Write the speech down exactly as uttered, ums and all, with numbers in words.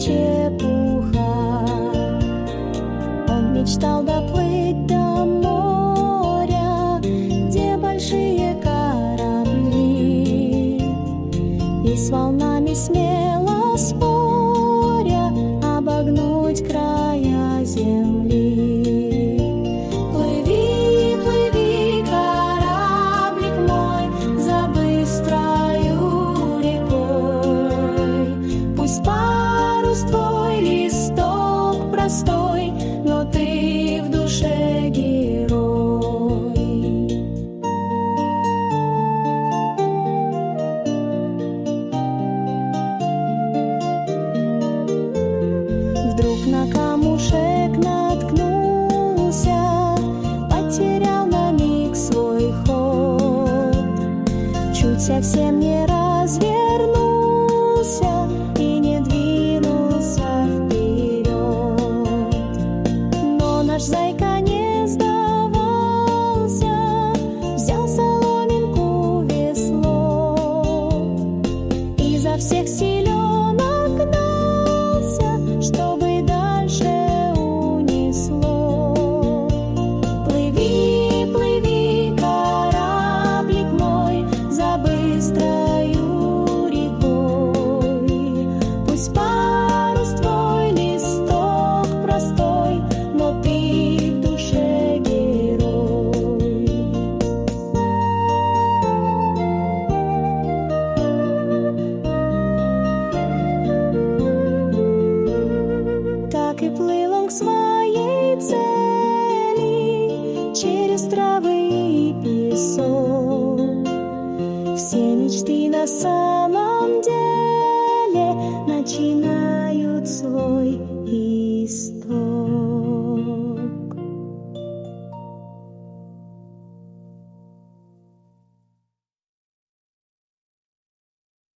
чепуха. Он мечтал доплыть до моря, где большие корабли, и с волнами смело споря обогнуть края земли. Плыви, плыви, кораблик мой, за быстрою рекой. Пусть парус твой листок простой, но ты в душе герой. Вдруг на камушек наткнулся, потерял на миг свой ход, чуть совсем не развернулся и не двинулся вперед. Но наш зайка не сдавался, взял соломинку весло, изо всех силенок гнался, чтобы дальше унесло. Плыви, плыви, кораблик мой, за быстрою рекой. Пусть парус твой листок простой, но ты в душе герой. Так и плыл он к своей цели через травы и песок. Все мечты на самом деле начинают свой исток.